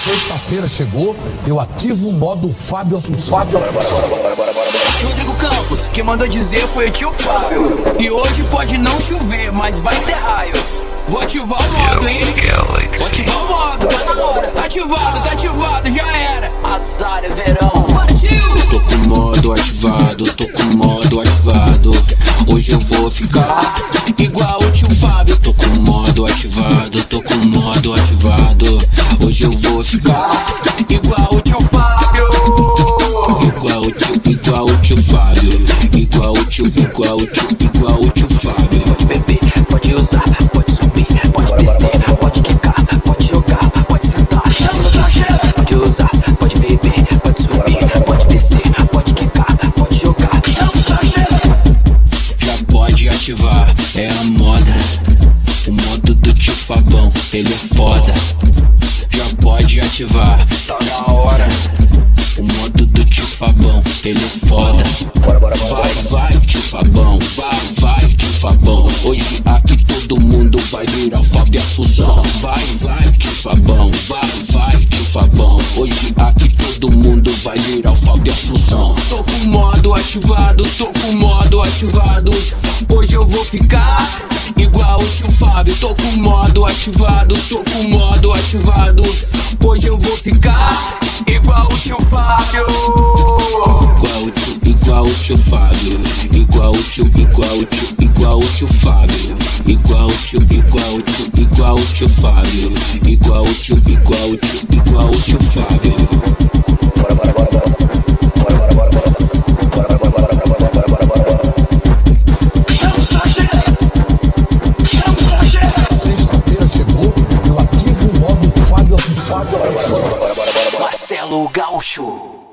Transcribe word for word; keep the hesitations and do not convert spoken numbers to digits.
Sexta-feira chegou, eu ativo o modo Fábio Assunção. Rodrigo Campos, quem mandou dizer foi o tio Fábio. E hoje pode não chover, mas vai ter raio. Vou ativar o modo, hein? Vou ativar o modo, tá na hora. Tá ativado, tá ativado, já era. Azar é verão. Partiu! Tô com o modo ativado, tô com o modo ativado. Hoje eu vou ficar igual o tio Fábio. Tô com o modo ativado, tô com o modo ativado. Hoje eu vou ficar Igual o tio Fábio. igual o tio, igual o tio Fábio. Igual o tio, igual o tio, igual o tio Fábio. Pode beber, pode usar, pode subir, pode descer, pode quicar, pode jogar, pode sentar em cima do cima. Pode usar, pode beber, pode subir, pode descer, pode quicar, pode jogar. Já pode ativar, é a moda. O modo do tio Fabão, ele é foda. Já pode ativar, tá na hora. O modo do tio Fabão, ele é foda. Vai, vai, tio Fabão, vai, vai, tio Fabão. Hoje aqui todo mundo vai virar o Fábio Assunção. Vai, vai, tio Fabão, vai, vai, tio Fabão. Hoje aqui todo mundo vai virar o Fábio Assunção. Tô com o modo ativado, tô com o modo ativado. Hoje eu vou ficar igual o tio Fábio. Tô com o modo ativado, tô com o modo ativado. Hoje eu vou ficar Igual o tio Fábio. igual o tio, igual o tio Fábio. Igual o tio, igual o tio, igual o tio Fábio. Igual o tio, igual o tio, igual o tio Fábio. Igual o tio, igual o tio, igual o tio Fábio. Sexta-feira chegou, eu ativo o modo Fábio Assunção. Marcelo Gaúcho.